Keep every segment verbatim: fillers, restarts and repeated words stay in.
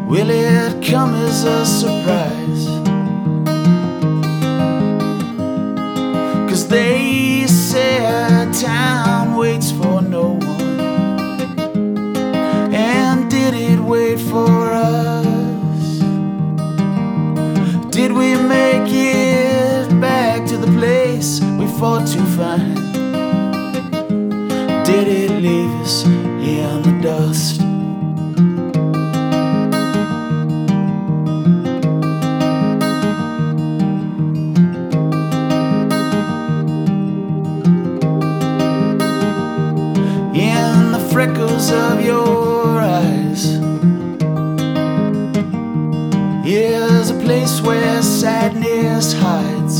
Will it come as a surprise? 'Cause they said time waits for no one. And did it wait for us? Did we make it back to the place we fought to find? Did it leave us in the dust? In the freckles of your eyes is a place where sadness hides,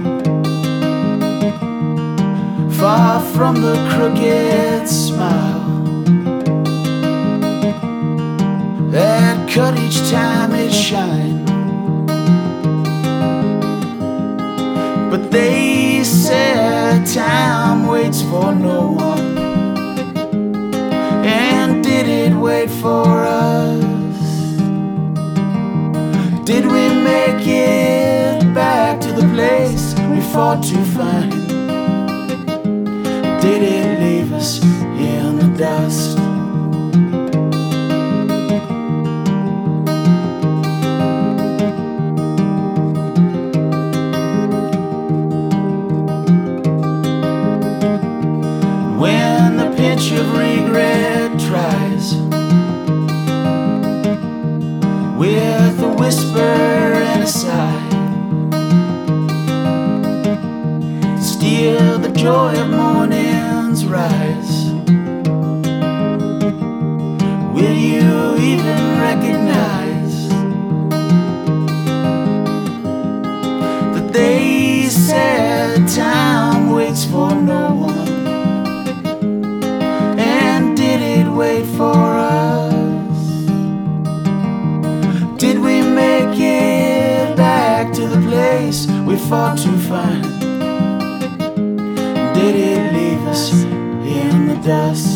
far from the crooked smile that cut each time it shined. But they said time waits for no one. And did it wait for us? Did we make it back to the place we fought to find? Did it leave us in the dust? When the pinch of regret tries, with a whisper and a sigh, steal the joy of morning's rise. Will you even recognize that they said time waits for no one? Wait for us? Did we make it back to the place we fought to find? Did it leave us in the dust?